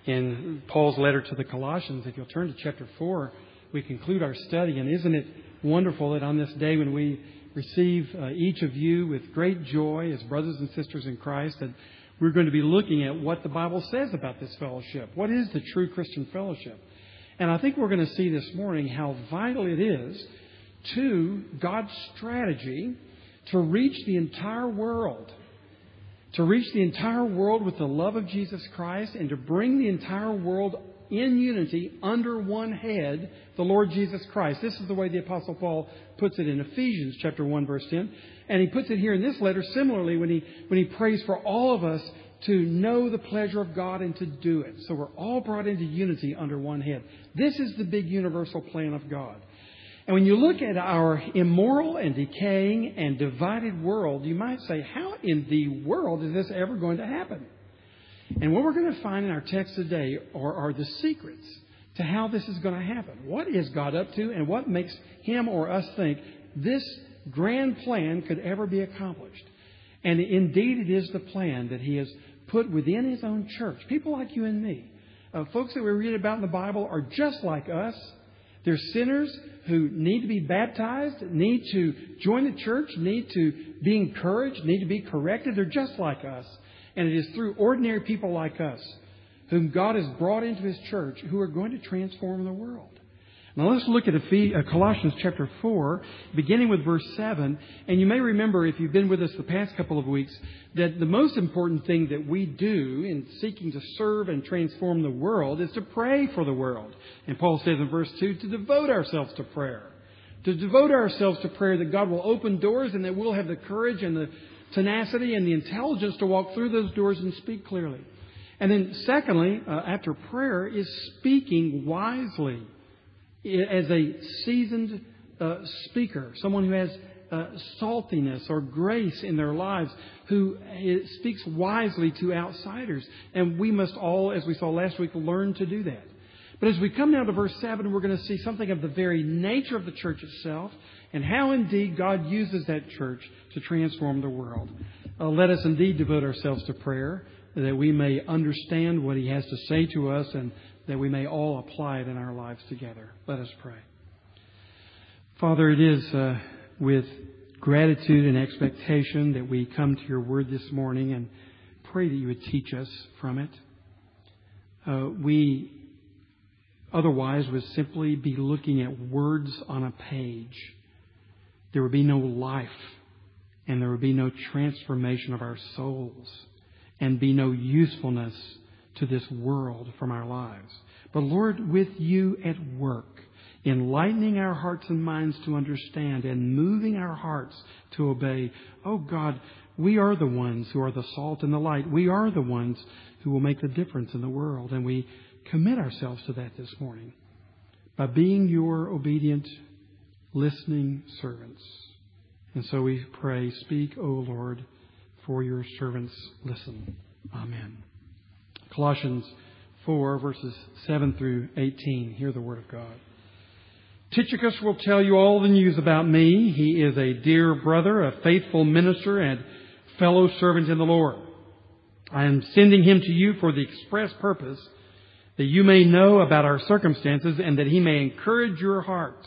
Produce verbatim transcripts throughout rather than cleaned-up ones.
in Paul's letter to the Colossians. If you'll turn to chapter four, we conclude our study. And isn't it wonderful that on this day when we receive uh, each of you with great joy as brothers and sisters in Christ, that we're going to be looking at what the Bible says about this fellowship. What is the true Christian fellowship? And I think we're going to see this morning how vital it is to God's strategy to reach the entire world. To reach the entire world with the love of Jesus Christ and to bring the entire world in unity under one head, the Lord Jesus Christ. This is the way the Apostle Paul puts it in Ephesians chapter one, verse ten. And he puts it here in this letter similarly when he when he prays for all of us to know the pleasure of God and to do it. So we're all brought into unity under one head. This is the big universal plan of God. And when you look at our immoral and decaying and divided world, you might say, how in the world is this ever going to happen? And what we're going to find in our text today are, are the secrets to how this is going to happen. What is God up to and what makes Him or us think this grand plan could ever be accomplished? And indeed it is the plan that He has put within His own church. People like you and me, uh, folks that we read about in the Bible are just like us. They're sinners who need to be baptized, need to join the church, need to be encouraged, need to be corrected. They're just like us. And it is through ordinary people like us whom God has brought into His church who are going to transform the world. Now let's look at Colossians chapter four, beginning with verse seven. And you may remember, if you've been with us the past couple of weeks, that the most important thing that we do in seeking to serve and transform the world is to pray for the world. And Paul says in verse two, to devote ourselves to prayer. To devote ourselves to prayer that God will open doors and that we'll have the courage and the tenacity and the intelligence to walk through those doors and speak clearly. And then secondly, uh, after prayer, is speaking wisely. As a seasoned uh, speaker, someone who has uh, saltiness or grace in their lives, who speaks wisely to outsiders. And we must all, as we saw last week, learn to do that. But as we come now to verse seven, we're going to see something of the very nature of the church itself and how indeed God uses that church to transform the world. Uh, let us indeed devote ourselves to prayer that we may understand what He has to say to us and that we may all apply it in our lives together. Let us pray. Father, it is uh, with gratitude and expectation that we come to Your Word this morning and pray that You would teach us from it. Uh, we otherwise would simply be looking at words on a page. There would be no life and there would be no transformation of our souls and be no usefulness to this world from our lives. But Lord, with You at work, enlightening our hearts and minds to understand and moving our hearts to obey, oh God, we are the ones who are the salt and the light. We are the ones who will make the difference in the world. And we commit ourselves to that this morning by being Your obedient, listening servants. And so we pray, speak, O Lord, for Your servants listen. Amen. Colossians four, verses seven through eighteen. Hear the Word of God. Tychicus will tell you all the news about me. He is a dear brother, a faithful minister, and fellow servant in the Lord. I am sending him to you for the express purpose that you may know about our circumstances and that he may encourage your hearts.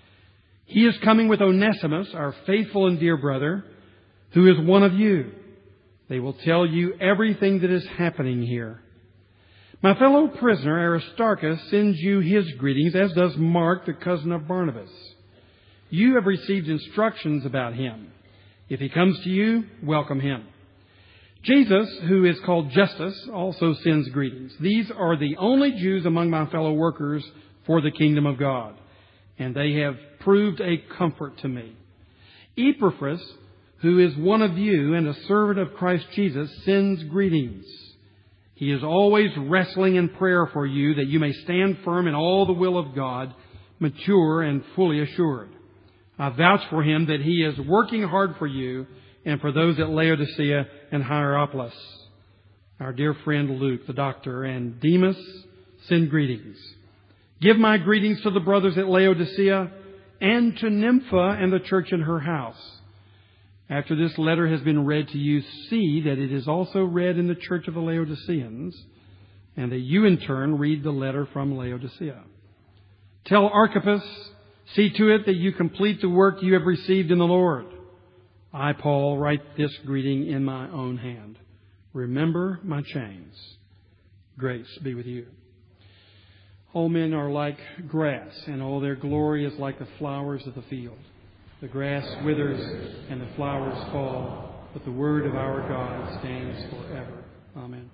He is coming with Onesimus, our faithful and dear brother, who is one of you. They will tell you everything that is happening here. My fellow prisoner Aristarchus sends you his greetings, as does Mark, the cousin of Barnabas. You have received instructions about him. If he comes to you, welcome him. Jesus, who is called Justus, also sends greetings. These are the only Jews among my fellow workers for the kingdom of God, and they have proved a comfort to me. Epaphras, who is one of you and a servant of Christ Jesus, sends greetings. He is always wrestling in prayer for you that you may stand firm in all the will of God, mature and fully assured. I vouch for him that he is working hard for you and for those at Laodicea and Hierapolis. Our dear friend Luke, the doctor, and Demas send greetings. Give my greetings to the brothers at Laodicea and to Nympha and the church in her house. After this letter has been read to you, see that it is also read in the church of the Laodiceans. and that you in turn read the letter from Laodicea. Tell Archippus, see to it that you complete the work you have received in the Lord. I, Paul, write this greeting in my own hand. Remember my chains. Grace be with you. All men are like grass, and all their glory is like the flowers of the field. The grass withers and the flowers fall, but the word of our God stands forever. Amen.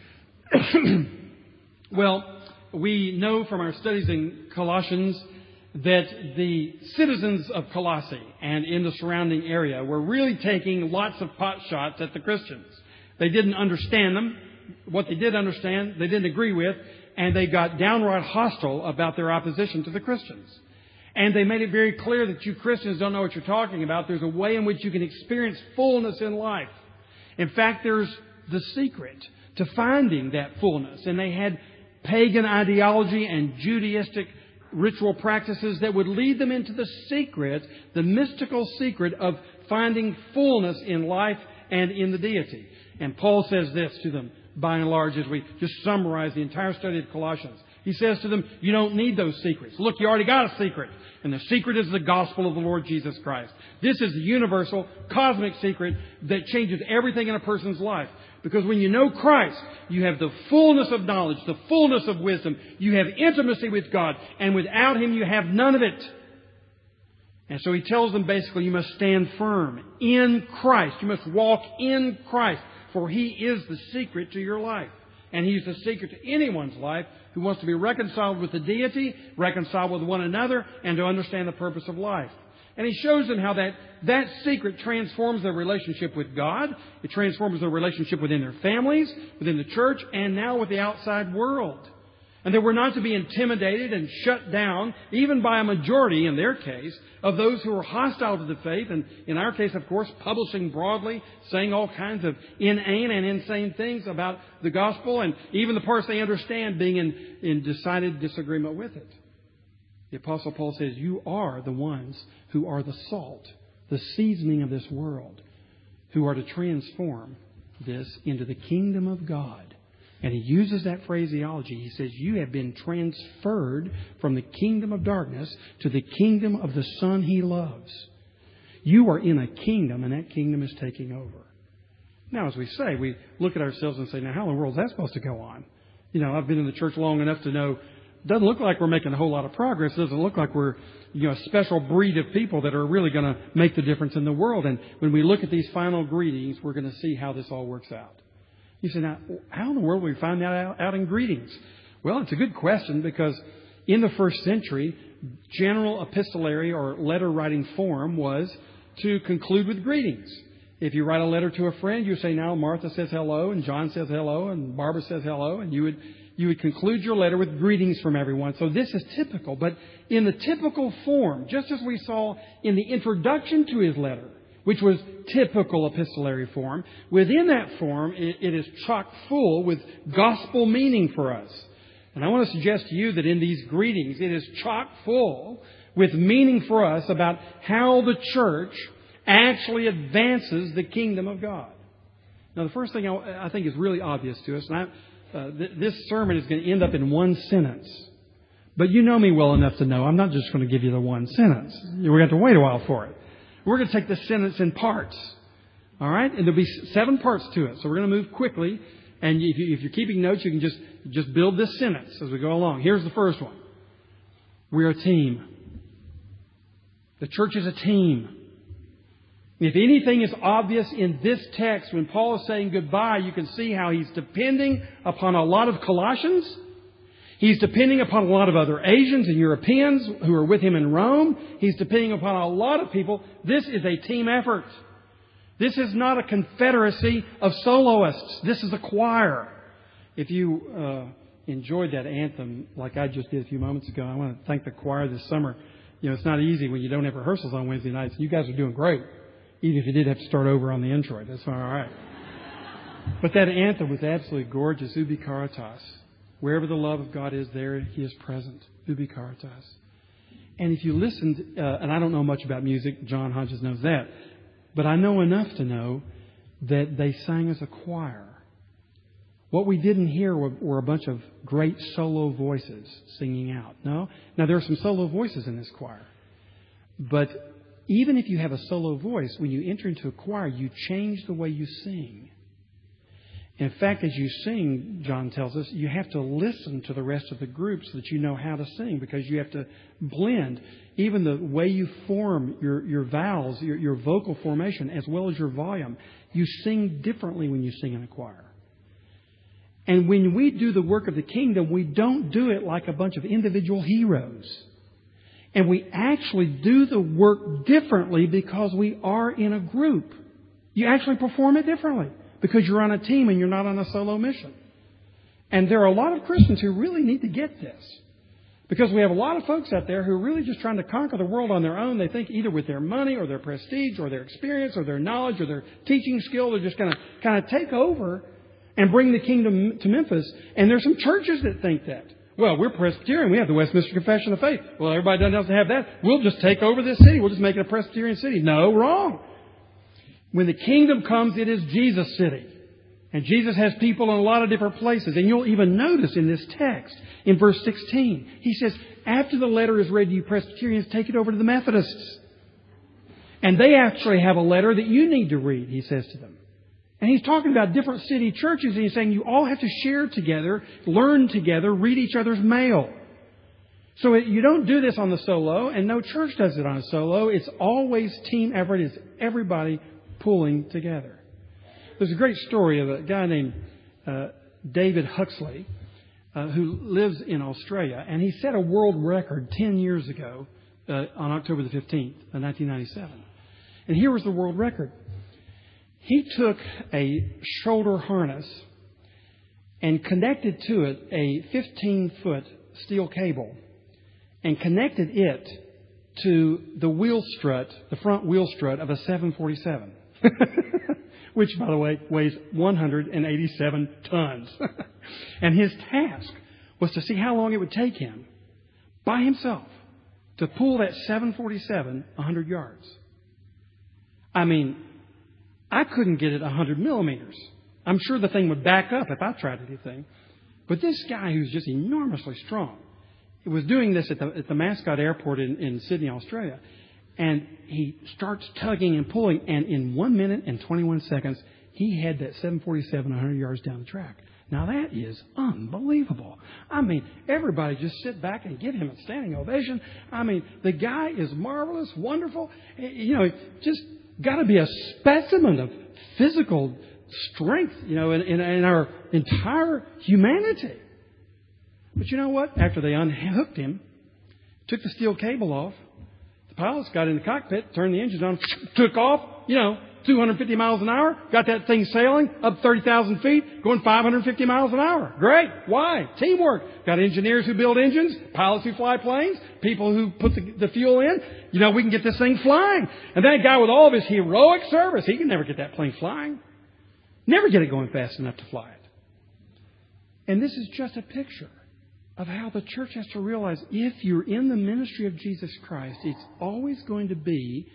Well, we know from our studies in Colossians that the citizens of Colossae and in the surrounding area were really taking lots of pot shots at the Christians. They didn't understand them. What they did understand, they didn't agree with, and they got downright hostile about their opposition to the Christians. And they made it very clear that you Christians don't know what you're talking about. There's a way in which you can experience fullness in life. In fact, there's the secret to finding that fullness. And they had pagan ideology and Judaistic ritual practices that would lead them into the secret, the mystical secret of finding fullness in life and in the deity. And Paul says this to them, by and large, as we just summarize the entire study of Colossians. He says to them, you don't need those secrets. Look, you already got a secret. And the secret is the gospel of the Lord Jesus Christ. This is the universal, cosmic secret that changes everything in a person's life. Because when you know Christ, you have the fullness of knowledge, the fullness of wisdom. You have intimacy with God. And without Him, you have none of it. And so he tells them basically, you must stand firm in Christ. You must walk in Christ. For He is the secret to your life. And He's the secret to anyone's life who wants to be reconciled with the deity, reconciled with one another, and to understand the purpose of life. And he shows them how that, that secret transforms their relationship with God. It transforms their relationship within their families, within the church, and now with the outside world. And that we're not to be intimidated and shut down, even by a majority, in their case, of those who are hostile to the faith. And in our case, of course, publishing broadly, saying all kinds of inane and insane things about the gospel, and even the parts they understand being in, in decided disagreement with it. The Apostle Paul says, you are the ones who are the salt, the seasoning of this world, who are to transform this into the kingdom of God. And he uses that phraseology. He says, you have been transferred from the kingdom of darkness to the kingdom of the Son He loves. You are in a kingdom, and that kingdom is taking over. Now, as we say, we look at ourselves and say, now, how in the world is that supposed to go on? You know, I've been in the church long enough to know it doesn't look like we're making a whole lot of progress. It doesn't look like we're, you know, a special breed of people that are really going to make the difference in the world. And when we look at these final greetings, we're going to see how this all works out. You say, now, how in the world will we find that out, out in greetings? Well, it's a good question, because in the first century, general epistolary or letter writing form was to conclude with greetings. If you write a letter to a friend, you say, now Martha says hello, and John says hello, and Barbara says hello, and you would you would conclude your letter with greetings from everyone. So this is typical. But in the typical form, just as we saw in the introduction to his letter, which was typical epistolary form, within that form, it, it is chock full with gospel meaning for us. And I want to suggest to you that in these greetings, it is chock full with meaning for us about how the church actually advances the kingdom of God. Now, the first thing I, I think is really obvious to us, and I, uh, th- this sermon is going to end up in one sentence. But you know me well enough to know I'm not just going to give you the one sentence. We're going to have to wait a while for it. We're going to take this sentence in parts. All right? And there'll be seven parts to it. So we're going to move quickly. And if, you, if you're keeping notes, you can just, just build this sentence as we go along. Here's the first one. We're a team. The church is a team. If anything is obvious in this text, when Paul is saying goodbye, you can see how he's depending upon a lot of Colossians. He's depending upon a lot of other Asians and Europeans who are with him in Rome. He's depending upon a lot of people. This is a team effort. This is not a confederacy of soloists. This is a choir. If you uh, enjoyed that anthem like I just did a few moments ago, I want to thank the choir this summer. You know, it's not easy when you don't have rehearsals on Wednesday nights. You guys are doing great. Even if you did have to start over on the intro. That's all right. But that anthem was absolutely gorgeous. Ubi Caritas. Wherever the love of God is, there He is present. Ubi Caritas. And if you listened, uh, and I don't know much about music, John Hodges knows that, but I know enough to know that they sang as a choir. What we didn't hear were, were a bunch of great solo voices singing out. No? Now, there are some solo voices in this choir. But even if you have a solo voice, when you enter into a choir, you change the way you sing. In fact, as you sing, John tells us, you have to listen to the rest of the group so that you know how to sing, because you have to blend even the way you form your, your vowels, your, your vocal formation, as well as your volume. You sing differently when you sing in a choir. And when we do the work of the kingdom, we don't do it like a bunch of individual heroes. And we actually do the work differently because we are in a group. You actually perform it differently because you're on a team and you're not on a solo mission. And there are a lot of Christians who really need to get this. Because we have a lot of folks out there who are really just trying to conquer the world on their own. They think either with their money or their prestige or their experience or their knowledge or their teaching skill, they're just going to kind of take over and bring the kingdom to Memphis. And there's some churches that think that. Well, we're Presbyterian. We have the Westminster Confession of Faith. Well, everybody doesn't have that. We'll just take over this city. We'll just make it a Presbyterian city. No, wrong. When the kingdom comes, it is Jesus' city. And Jesus has people in a lot of different places. And you'll even notice in this text, in verse sixteen, he says, after the letter is read to you Presbyterians, take it over to the Methodists. And they actually have a letter that you need to read, he says to them. And he's talking about different city churches, and he's saying you all have to share together, learn together, read each other's mail. So it, you don't do this on the solo, and no church does it on a solo. It's always team effort. It's everybody pulling together. There's a great story of a guy named uh, David Huxley, uh, who lives in Australia, and he set a world record ten years ago uh, on October the fifteenth, nineteen ninety-seven. And here was the world record. He took a shoulder harness and connected to it a fifteen-foot steel cable and connected it to the wheel strut, the front wheel strut of a seven forty-seven, which, by the way, weighs one hundred eighty-seven tons. And his task was to see how long it would take him by himself to pull that seven forty-seven one hundred yards. I mean, I couldn't get it one hundred millimeters. I'm sure the thing would back up if I tried anything. But this guy who's just enormously strong was doing this at the, at the Mascot Airport in, in Sydney, Australia. And he starts tugging and pulling. And in one minute and twenty-one seconds, he had that seven forty-seven one hundred yards down the track. Now, that is unbelievable. I mean, everybody just sit back and give him a standing ovation. I mean, the guy is marvelous, wonderful. You know, just got to be a specimen of physical strength, you know, in, in, in our entire humanity. But you know what? After they unhooked him, took the steel cable off, the pilots got in the cockpit, turned the engines on, took off, you know, two hundred fifty miles an hour, got that thing sailing up thirty thousand feet, going five hundred fifty miles an hour. Great. Why? Teamwork. Got engineers who build engines, pilots who fly planes, people who put the, the fuel in. You know, we can get this thing flying. And that guy with all of his heroic service, he can never get that plane flying. Never get it going fast enough to fly it. And this is just a picture of how the church has to realize if you're in the ministry of Jesus Christ, it's always going to be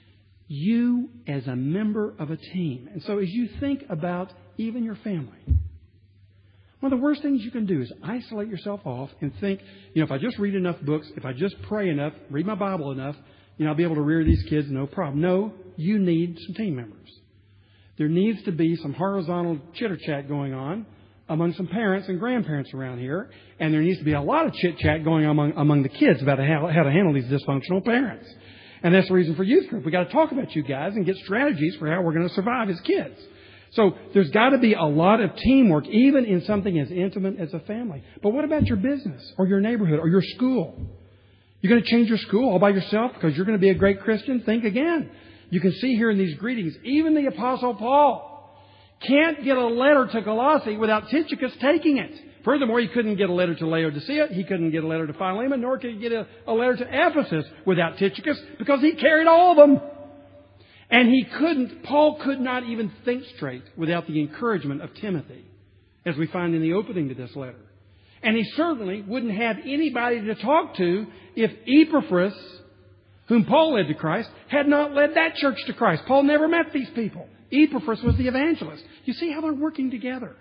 you as a member of a team. And so as you think about even your family, one of the worst things you can do is isolate yourself off and think, you know, if I just read enough books, if I just pray enough, read my Bible enough, you know, I'll be able to rear these kids, no problem. No, you need some team members. There needs to be some horizontal chitter-chat going on among some parents and grandparents around here. And there needs to be a lot of chit-chat going on among, among the kids about how, how to handle these dysfunctional parents. And that's the reason for youth group. We've got to talk about you guys and get strategies for how we're going to survive as kids. So there's got to be a lot of teamwork, even in something as intimate as a family. But what about your business or your neighborhood or your school? You're going to change your school all by yourself because you're going to be a great Christian? Think again. You can see here in these greetings, even the Apostle Paul can't get a letter to Colossae without Tychicus taking it. Furthermore, he couldn't get a letter to Laodicea. He couldn't get a letter to Philemon, nor could he get a, a letter to Ephesus without Tychicus because he carried all of them. And he couldn't, Paul could not even think straight without the encouragement of Timothy, as we find in the opening to this letter. And he certainly wouldn't have anybody to talk to if Epaphras, whom Paul led to Christ, had not led that church to Christ. Paul never met these people. Epaphras was the evangelist. You see how they're working together.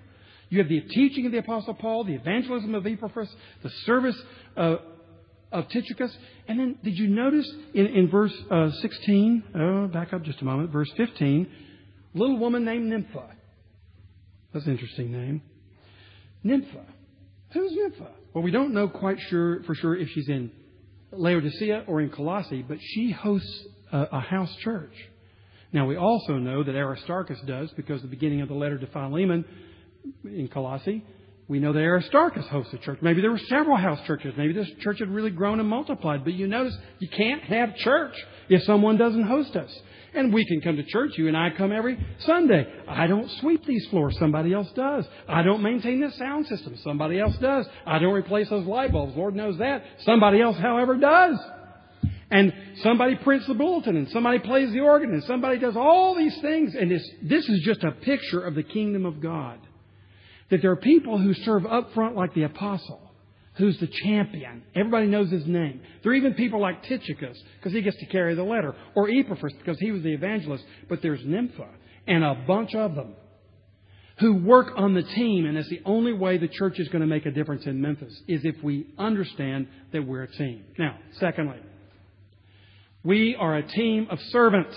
You have the teaching of the Apostle Paul, the evangelism of Epaphras, the service of, of Tychicus. And then, did you notice in, in verse uh, sixteen, oh, back up just a moment, verse fifteen, little woman named Nympha. That's an interesting name. Nympha. Who's Nympha? Well, we don't know quite sure for sure if she's in Laodicea or in Colossae, but she hosts a, a house church. Now, we also know that Aristarchus does, because the beginning of the letter to Philemon in Colossae, we know that Aristarchus hosts a church. Maybe there were several house churches. Maybe this church had really grown and multiplied. But you notice you can't have church if someone doesn't host us. And we can come to church. You and I come every Sunday. I don't sweep these floors. Somebody else does. I don't maintain this sound system. Somebody else does. I don't replace those light bulbs. Lord knows that. Somebody else, however, does. And somebody prints the bulletin, and somebody plays the organ, and somebody does all these things. And this, this is just a picture of the kingdom of God. That there are people who serve up front like the apostle, who's the champion. Everybody knows his name. There are even people like Tychicus, because he gets to carry the letter, or Epaphras, because he was the evangelist. But there's Nympha and a bunch of them who work on the team, and it's the only way the church is going to make a difference in Memphis, is if we understand that we're a team. Now, secondly, we are a team of servants.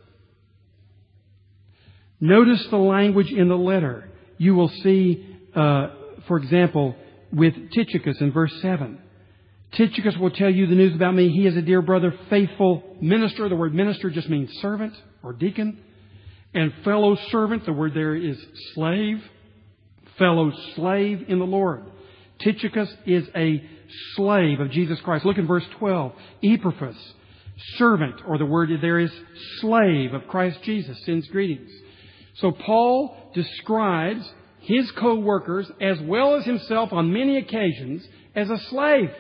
Notice the language in the letter. You will see, uh, for example, with Tychicus in verse seven. Tychicus will tell you the news about me. He is a dear brother, faithful minister. The word minister just means servant or deacon. And fellow servant, the word there is slave. Fellow slave in the Lord. Tychicus is a slave of Jesus Christ. Look in verse twelve. Epaphras, servant, or the word there is slave of Christ Jesus, sends greetings. So Paul describes his co-workers as well as himself on many occasions as a slave.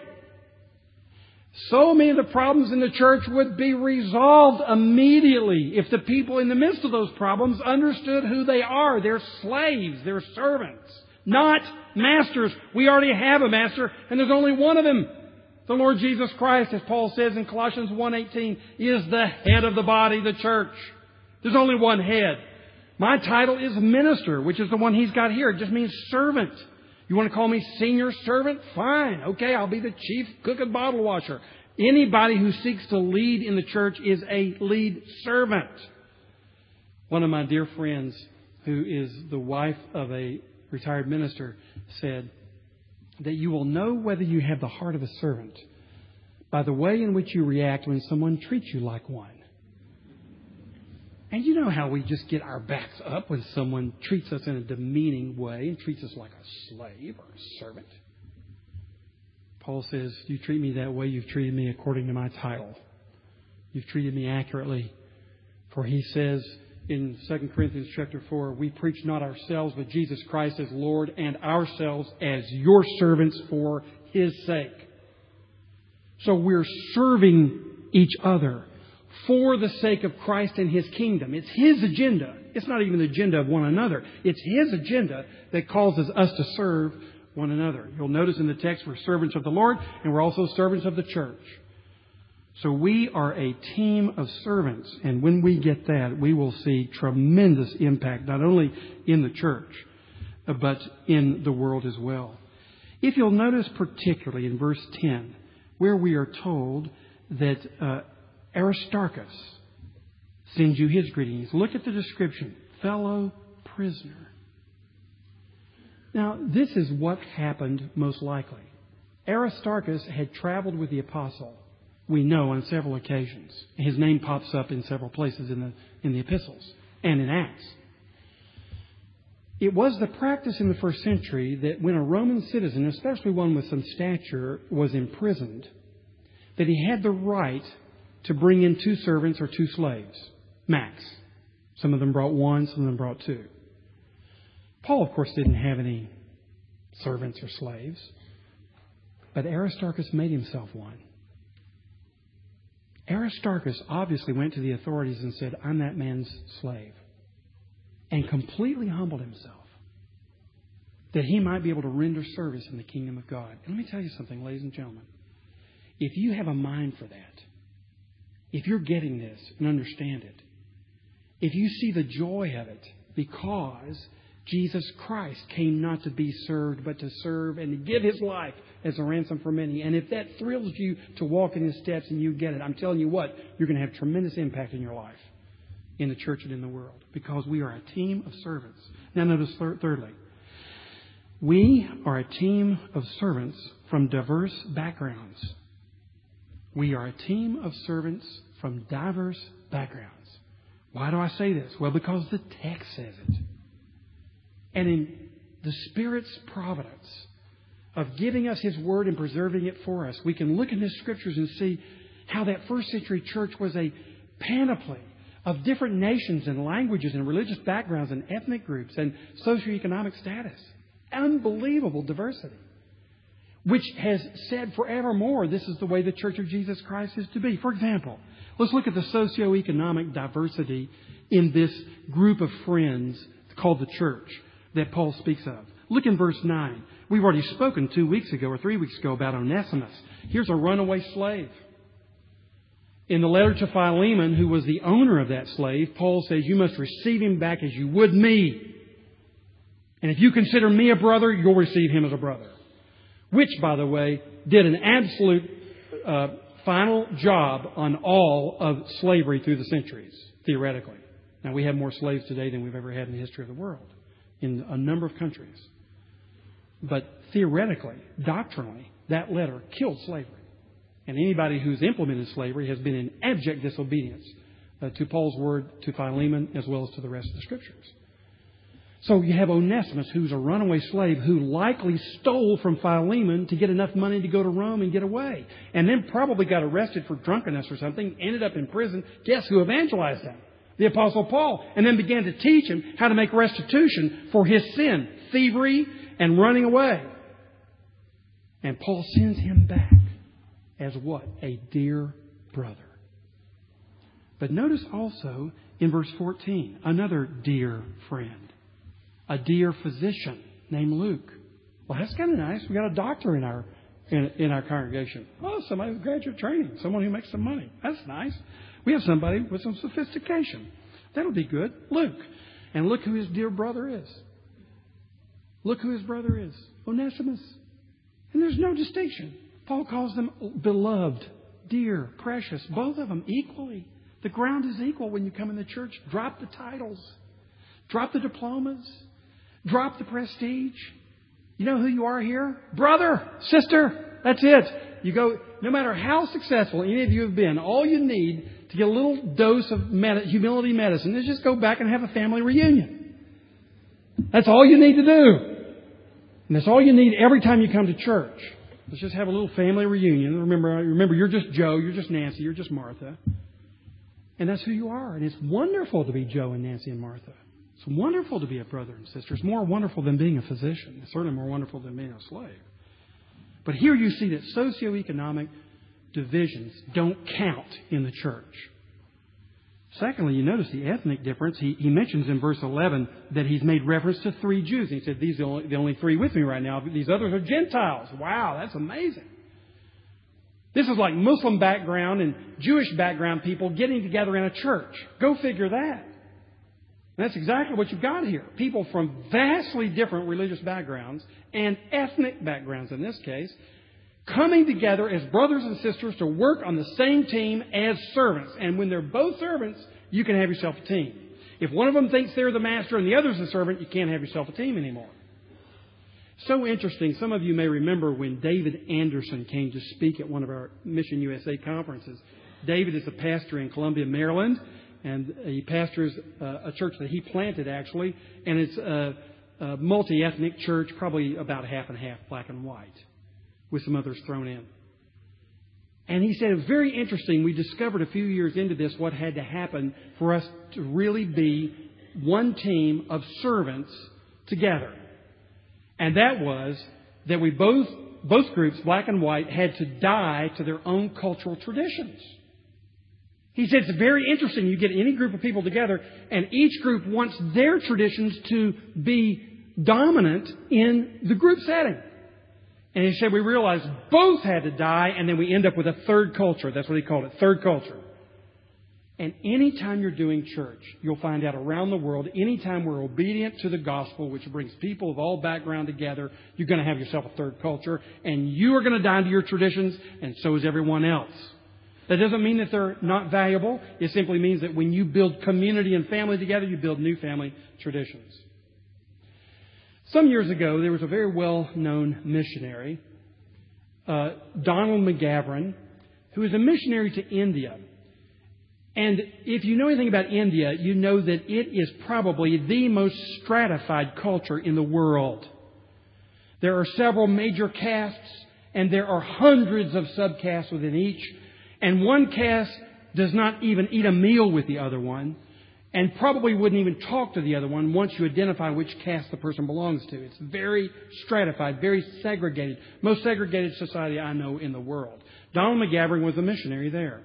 So many of the problems in the church would be resolved immediately if the people in the midst of those problems understood who they are. They're slaves. They're servants, not masters. We already have a master, and there's only one of them. The Lord Jesus Christ, as Paul says in Colossians one eighteen, is the head of the body, the church. There's only one head. My title is minister, which is the one he's got here. It just means servant. You want to call me senior servant? Fine. Okay, I'll be the chief cook and bottle washer. Anybody who seeks to lead in the church is a lead servant. One of my dear friends, who is the wife of a retired minister, said that you will know whether you have the heart of a servant by the way in which you react when someone treats you like one. And you know how we just get our backs up when someone treats us in a demeaning way and treats us like a slave or a servant. Paul says, you treat me that way, you've treated me according to my title. You've treated me accurately. For he says in Second Corinthians chapter four, we preach not ourselves, but Jesus Christ as Lord, and ourselves as your servants for his sake. So we're serving each other for the sake of Christ and his kingdom. It's his agenda. It's not even the agenda of one another. It's his agenda that causes us to serve one another. You'll notice in the text we're servants of the Lord, and we're also servants of the church. So we are a team of servants, and when we get that, we will see tremendous impact, not only in the church, but in the world as well. If you'll notice particularly in verse ten, where we are told that uh, Aristarchus sends you his greetings. Look at the description. Fellow prisoner. Now, this is what happened most likely. Aristarchus had traveled with the apostle, we know, on several occasions. His name pops up in several places in the, in the epistles and in Acts. It was the practice in the first century that when a Roman citizen, especially one with some stature, was imprisoned, that he had the right to bring in two servants or two slaves, max. Some of them brought one, some of them brought two. Paul, of course, didn't have any servants or slaves, but Aristarchus made himself one. Aristarchus obviously went to the authorities and said, I'm that man's slave, and completely humbled himself that he might be able to render service in the kingdom of God. And let me tell you something, ladies and gentlemen. If you have a mind for that, if you're getting this and understand it, if you see the joy of it because Jesus Christ came not to be served, but to serve and to give His life as a ransom for many. And if that thrills you to walk in His steps and you get it, I'm telling you what, you're going to have tremendous impact in your life, in the church and in the world, because we are a team of servants. Now notice thirdly, we are a team of servants from diverse backgrounds. We are a team of servants from diverse backgrounds. Why do I say this? Well, because the text says it. And in the Spirit's providence of giving us His Word and preserving it for us, we can look in the Scriptures and see how that first century church was a panoply of different nations and languages and religious backgrounds and ethnic groups and socioeconomic status. Unbelievable diversity, which has said forevermore this is the way the Church of Jesus Christ is to be. For example, let's look at the socioeconomic diversity in this group of friends called the church that Paul speaks of. Look in verse nine. We've already spoken two weeks ago or three weeks ago about Onesimus. Here's a runaway slave. In the letter to Philemon, who was the owner of that slave, Paul says, you must receive him back as you would me. And if you consider me a brother, you'll receive him as a brother. Which, by the way, did an absolute uh, final job on all of slavery through the centuries, theoretically. Now, we have more slaves today than we've ever had in the history of the world, in a number of countries. But theoretically, doctrinally, that letter killed slavery. And anybody who's implemented slavery has been in abject disobedience uh, to Paul's word to Philemon as well as to the rest of the Scriptures. So you have Onesimus, who's a runaway slave who likely stole from Philemon to get enough money to go to Rome and get away. And then probably got arrested for drunkenness or something, ended up in prison. Guess who evangelized him? The Apostle Paul. And then began to teach him how to make restitution for his sin, thievery and running away. And Paul sends him back as what? A dear brother. But notice also in verse fourteen, another dear friend. A dear physician named Luke. Well, that's kind of nice. We got a doctor in our in, in our congregation. Oh, somebody with graduate training. Someone who makes some money. That's nice. We have somebody with some sophistication. That'll be good. Luke. And look who his dear brother is. Look who his brother is. Onesimus. And there's no distinction. Paul calls them beloved, dear, precious. Both of them equally. The ground is equal when you come in the church. Drop the titles. Drop the diplomas. Drop the prestige. You know who you are here? Brother, sister. That's it. You go, no matter how successful any of you have been, all you need to get a little dose of med- humility medicine is just go back and have a family reunion. That's all you need to do. And that's all you need every time you come to church. Let's just have a little family reunion. Remember, remember, you're just Joe, you're just Nancy, you're just Martha. And that's who you are. And it's wonderful to be Joe and Nancy and Martha. It's wonderful to be a brother and sister. It's more wonderful than being a physician. It's certainly more wonderful than being a slave. But here you see that socioeconomic divisions don't count in the church. Secondly, you notice the ethnic difference. He, he mentions in verse eleven that he's made reference to three Jews. He said, these are the only, the only three with me right now. These others are Gentiles. Wow, that's amazing. This is like Muslim background and Jewish background people getting together in a church. Go figure that. And that's exactly what you've got here. People from vastly different religious backgrounds and ethnic backgrounds in this case, coming together as brothers and sisters to work on the same team as servants. And when they're both servants, you can have yourself a team. If one of them thinks they're the master and the other's the servant, you can't have yourself a team anymore. So interesting. Some of you may remember when David Anderson came to speak at one of our Mission U S A conferences. David is a pastor in Columbia, Maryland, and he pastors a church that he planted, actually, and it's a, a multi-ethnic church, probably about half and half, black and white, with some others thrown in. And he said, it was very interesting. We discovered a few years into this what had to happen for us to really be one team of servants together. And that was that we both, both groups, black and white, had to die to their own cultural traditions. He said it's very interesting. You get any group of people together and each group wants their traditions to be dominant in the group setting. And he said we realized both had to die and then we end up with a third culture. That's what he called it, third culture. And anytime you're doing church, you'll find out around the world, anytime we're obedient to the gospel, which brings people of all background together, you're going to have yourself a third culture, and you are going to die to your traditions, and so is everyone else. That doesn't mean that they're not valuable. It simply means that when you build community and family together, you build new family traditions. Some years ago, there was a very well-known missionary, uh, Donald McGavran, who was a missionary to India. And if you know anything about India, you know that it is probably the most stratified culture in the world. There are several major castes, and there are hundreds of subcastes within each. And one caste does not even eat a meal with the other one, and probably wouldn't even talk to the other one once you identify which caste the person belongs to. It's very stratified, very segregated. Most segregated society I know in the world. Donald McGavran was a missionary there.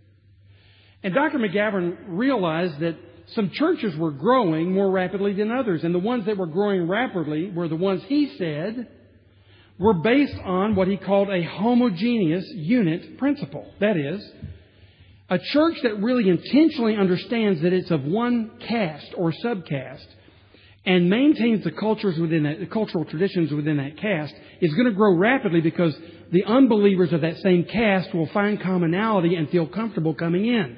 And Doctor McGavran realized that some churches were growing more rapidly than others. And the ones that were growing rapidly were the ones he said were based on what he called a homogeneous unit principle. That is, a church that really intentionally understands that it's of one caste or subcaste and maintains the cultures within that, the cultural traditions within that caste is going to grow rapidly because the unbelievers of that same caste will find commonality and feel comfortable coming in.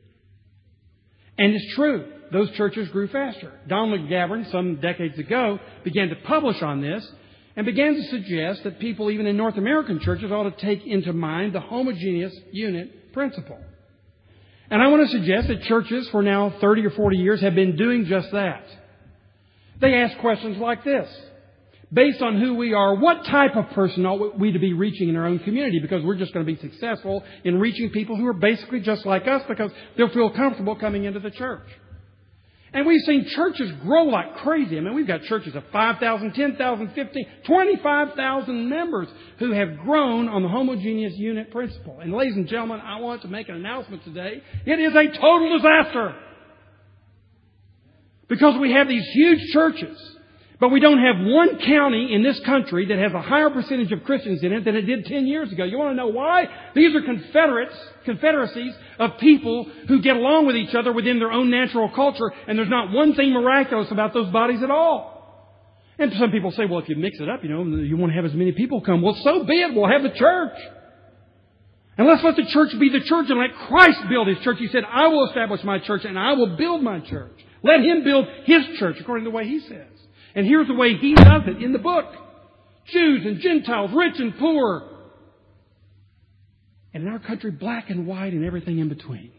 And it's true. Those churches grew faster. Donald McGavran, some decades ago, began to publish on this and began to suggest that people, even in North American churches, ought to take into mind the homogeneous unit principle. And I want to suggest that churches for now thirty or forty years have been doing just that. They ask questions like this. Based on who we are, what type of person ought we to be reaching in our own community? Because we're just going to be successful in reaching people who are basically just like us because they'll feel comfortable coming into the church. And we've seen churches grow like crazy. I mean, we've got churches of five thousand, ten thousand, fifteen, twenty-five thousand members who have grown on the homogeneous unit principle. And ladies and gentlemen, I want to make an announcement today. It is a total disaster. Because we have these huge churches, but we don't have one county in this country that has a higher percentage of Christians in it than it did ten years ago. You want to know why? These are confederates, confederacies of people who get along with each other within their own natural culture, and there's not one thing miraculous about those bodies at all. And some people say, well, if you mix it up, you know, you won't have as many people come. Well, so be it. We'll have the church. And let's let the church be the church and let Christ build His church. He said, I will establish my church and I will build my church. Let Him build His church according to the way He says. And here's the way He does it in the book. Jews and Gentiles, rich and poor. And in our country, black and white and everything in between.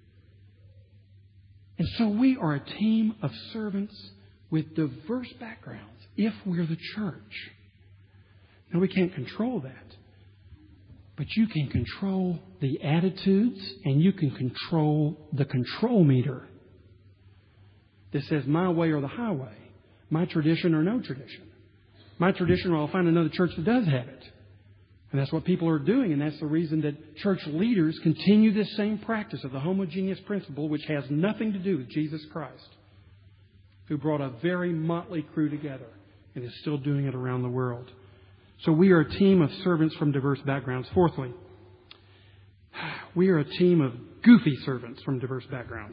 And so we are a team of servants with diverse backgrounds if we're the church. Now, we can't control that. But you can control the attitudes and you can control the control meter that says my way or the highway. My tradition or no tradition. My tradition, or I'll find another church that does have it. And that's what people are doing. And that's the reason that church leaders continue this same practice of the homogeneous principle, which has nothing to do with Jesus Christ, who brought a very motley crew together and is still doing it around the world. So we are a team of servants from diverse backgrounds. Fourthly, we are a team of goofy servants from diverse backgrounds.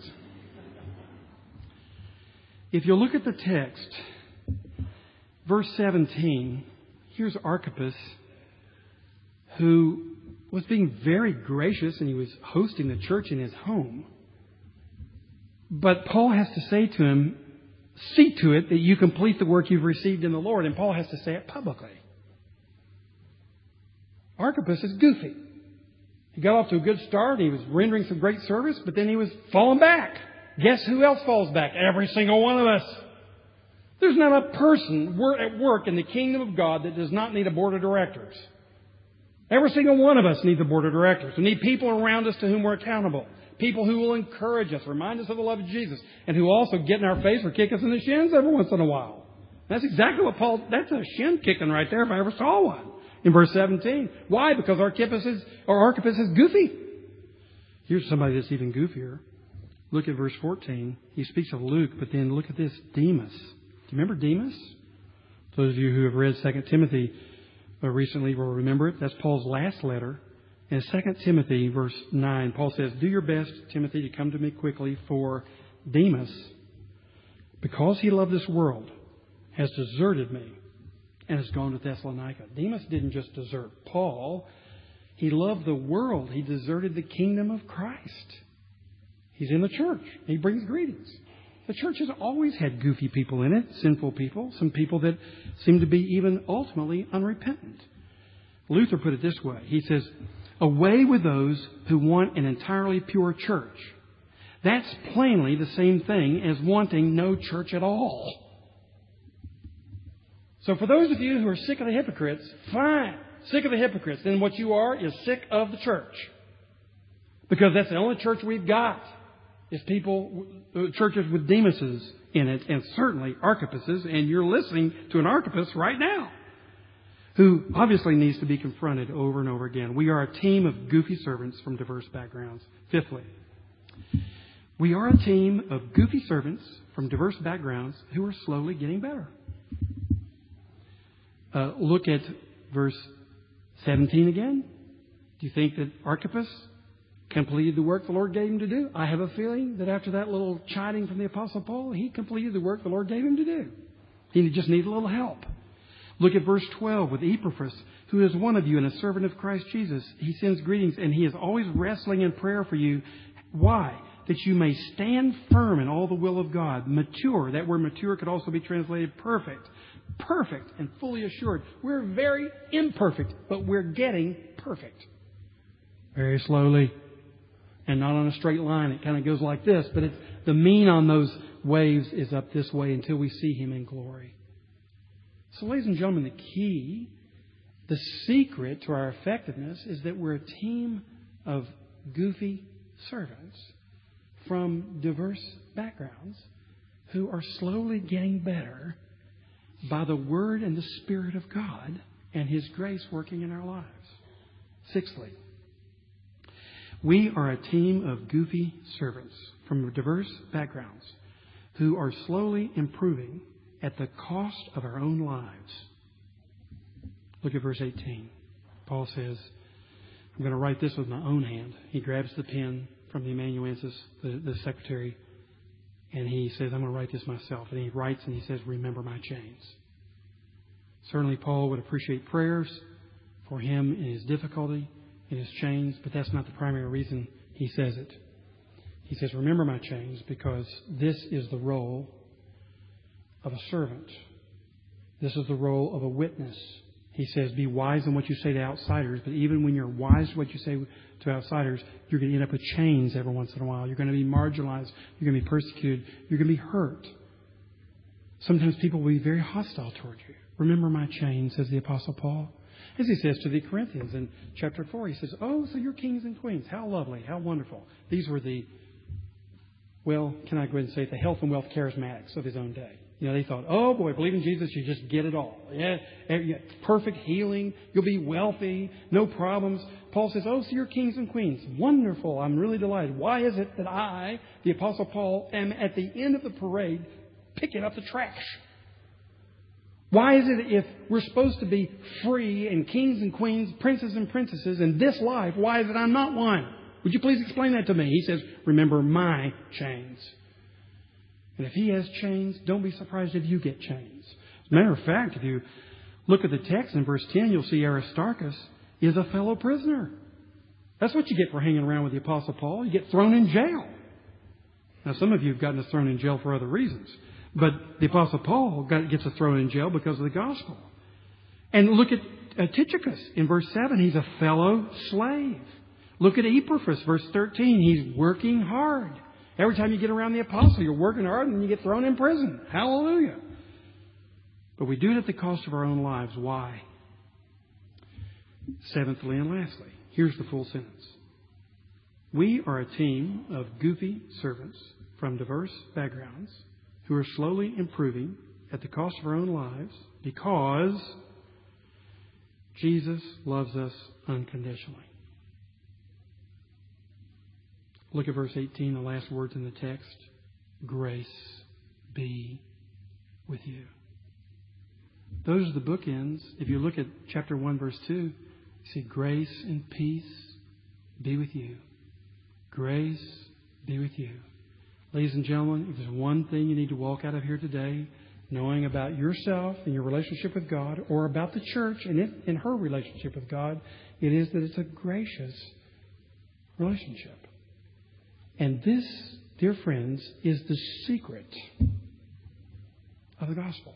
If you look at the text, verse seventeen, here's Archippus, who was being very gracious and he was hosting the church in his home. But Paul has to say to him, see to it that you complete the work you've received in the Lord. And Paul has to say it publicly. Archippus is goofy. He got off to a good start. He was rendering some great service, but then he was falling back. Guess who else falls back? Every single one of us. There's not a person at work in the kingdom of God that does not need a board of directors. Every single one of us needs a board of directors. We need people around us to whom we're accountable. People who will encourage us, remind us of the love of Jesus, and who also get in our face or kick us in the shins every once in a while. That's exactly what Paul, that's a shin kicking right there if I ever saw one. In verse seventeen. Why? Because Archippus is, or Archippus is goofy. Here's somebody that's even goofier. Look at verse fourteen. He speaks of Luke, but then look at this, Demas. Do you remember Demas? Those of you who have read Second Timothy recently will remember it. That's Paul's last letter In Second Timothy, verse nine, Paul says, "Do your best, Timothy, to come to me quickly, for Demas, because he loved this world, has deserted me and has gone to Thessalonica." Demas didn't just desert Paul. He loved the world. He deserted the kingdom of Christ. He's in the church. He brings greetings. The church has always had goofy people in it, sinful people, some people that seem to be even ultimately unrepentant. Luther put it this way. He says, "Away with those who want an entirely pure church." That's plainly the same thing as wanting no church at all. So for those of you who are sick of the hypocrites, fine. Sick of the hypocrites. Then what you are is sick of the church. Because that's the only church we've got. Is people, churches with Demases in it, and certainly Archippuses, and you're listening to an Archippus right now, who obviously needs to be confronted over and over again. We are a team of goofy servants from diverse backgrounds. Fifthly, we are a team of goofy servants from diverse backgrounds who are slowly getting better. Uh, look at verse seventeen again. Do you think that Archippus completed the work the Lord gave him to do? I have a feeling that after that little chiding from the Apostle Paul, he completed the work the Lord gave him to do. He just needed a little help. Look at verse twelve with Epaphras, who is one of you and a servant of Christ Jesus. He sends greetings, and he is always wrestling in prayer for you. Why? That you may stand firm in all the will of God. Mature. That word mature could also be translated perfect. Perfect and fully assured. We're very imperfect, but we're getting perfect. Very slowly. And not on a straight line. It kind of goes like this. But it's, the mean on those waves is up this way until we see Him in glory. So, ladies and gentlemen, the key, the secret to our effectiveness is that we're a team of goofy servants from diverse backgrounds who are slowly getting better by the Word and the Spirit of God and His grace working in our lives. Sixthly, we are a team of goofy servants from diverse backgrounds who are slowly improving at the cost of our own lives. Look at verse eighteen. Paul says, I'm going to write this with my own hand. He grabs the pen from the amanuensis, the, the secretary, and he says, I'm going to write this myself. And he writes and he says, remember my chains. Certainly Paul would appreciate prayers for him in his difficulty, in his chains, but that's not the primary reason he says it. He says, remember my chains, because this is the role of a servant. This is the role of a witness. He says, be wise in what you say to outsiders, but even when you're wise in what you say to outsiders, you're going to end up with chains every once in a while. You're going to be marginalized. You're going to be persecuted. You're going to be hurt. Sometimes people will be very hostile toward you. Remember my chains, says the Apostle Paul. As he says to the Corinthians in chapter four, he says, oh, so you're kings and queens. How lovely, how wonderful. These were the, well, can I go ahead and say it, the health and wealth charismatics of his own day. You know, they thought, oh boy, believe in Jesus, you just get it all. Yeah, perfect healing, you'll be wealthy, no problems. Paul says, oh, so you're kings and queens. Wonderful, I'm really delighted. Why is it that I, the Apostle Paul, am at the end of the parade picking up the trash? Why is it if we're supposed to be free and kings and queens, princes and princesses in this life, why is it I'm not one? Would you please explain that to me? He says, remember my chains. And if he has chains, don't be surprised if you get chains. As a matter of fact, if you look at the text in verse ten, you'll see Aristarchus is a fellow prisoner. That's what you get for hanging around with the Apostle Paul. You get thrown in jail. Now, some of you have gotten us thrown in jail for other reasons. But the Apostle Paul got, gets us thrown in jail because of the gospel. And look at uh, Tychicus in verse seven. He's a fellow slave. Look at Epaphras, verse thirteen. He's working hard. Every time you get around the apostle, you're working hard and you get thrown in prison. Hallelujah. But we do it at the cost of our own lives. Why? Seventhly and lastly, here's the full sentence. We are a team of goofy servants from diverse backgrounds who are slowly improving at the cost of our own lives because Jesus loves us unconditionally. Look at verse eighteen, the last words in the text. Grace be with you. Those are the bookends. If you look at chapter one, verse two, you see grace and peace be with you. Grace be with you. Ladies and gentlemen, if there's one thing you need to walk out of here today, knowing about yourself and your relationship with God, or about the church and it and her relationship with God, it is that it's a gracious relationship. And this, dear friends, is the secret of the gospel.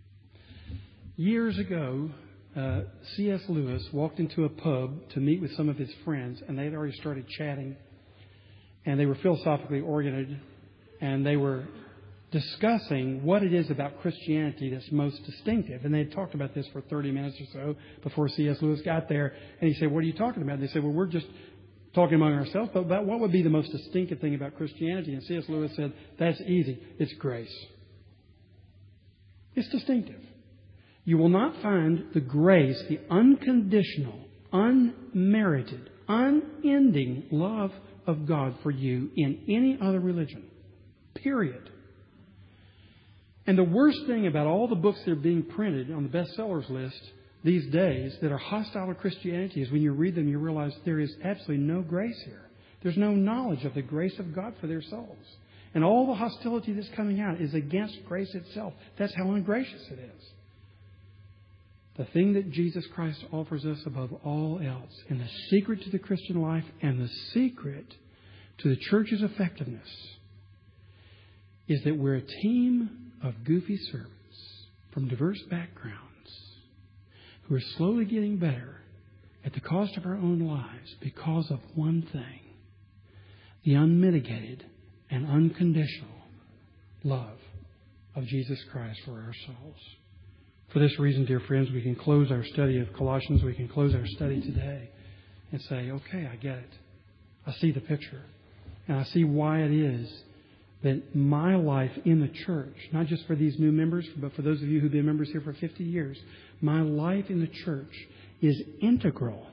Years ago, uh, C S Lewis walked into a pub to meet with some of his friends, and they had already started chatting, and they were philosophically oriented, and they were discussing what it is about Christianity that's most distinctive. And they had talked about this for thirty minutes or so before C S Lewis got there. And he said, "What are you talking about?" And they said, "Well, we're just talking among ourselves, but about what would be the most distinctive thing about Christianity?" And C S Lewis said, "That's easy. It's grace. It's distinctive. You will not find the grace, the unconditional, unmerited, unending love of God for you in any other religion. Period." And the worst thing about all the books that are being printed on the bestsellers list these days that are hostile to Christianity is when you read them, you realize there is absolutely no grace here. There's no knowledge of the grace of God for their souls. And all the hostility that's coming out is against grace itself. That's how ungracious it is. The thing that Jesus Christ offers us above all else, and the secret to the Christian life and the secret to the church's effectiveness, is that we're a team of goofy servants from diverse backgrounds who are slowly getting better at the cost of our own lives because of one thing: the unmitigated and unconditional love of Jesus Christ for our souls. For this reason, dear friends, we can close our study of Colossians, we can close our study today and say, okay, I get it. I see the picture. And I see why it is that my life in the church, not just for these new members, but for those of you who've been members here for fifty years, my life in the church is integral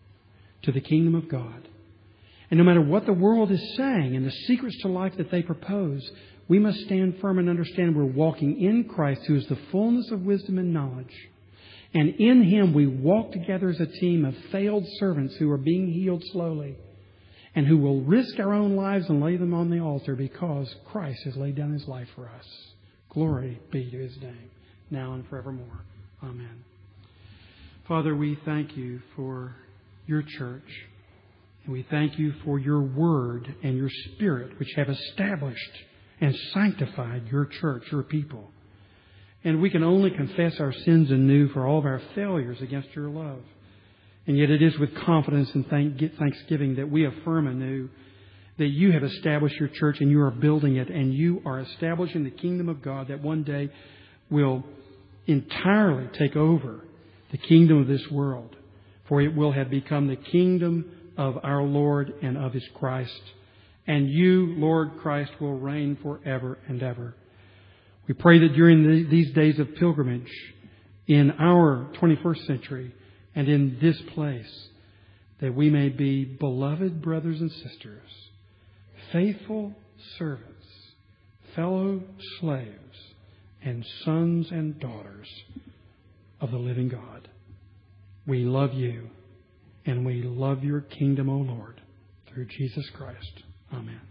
to the kingdom of God. And no matter what the world is saying and the secrets to life that they propose, we must stand firm and understand we're walking in Christ, who is the fullness of wisdom and knowledge. And in Him we walk together as a team of failed servants who are being healed slowly, and who will risk our own lives and lay them on the altar because Christ has laid down His life for us. Glory be to His name, now and forevermore. Amen. Father, we thank You for Your church. And we thank You for Your Word and Your Spirit, which have established and sanctified Your church, Your people. And we can only confess our sins anew for all of our failures against Your love. And yet it is with confidence and thanksgiving that we affirm anew that You have established Your church and You are building it, and You are establishing the kingdom of God that one day will entirely take over the kingdom of this world. For it will have become the kingdom of our Lord and of His Christ. And You, Lord Christ, will reign forever and ever. We pray that during the, these days of pilgrimage in our twenty-first century and in this place, that we may be beloved brothers and sisters, faithful servants, fellow slaves, and sons and daughters of the living God. We love You, and we love Your kingdom, O Lord, through Jesus Christ. Amen.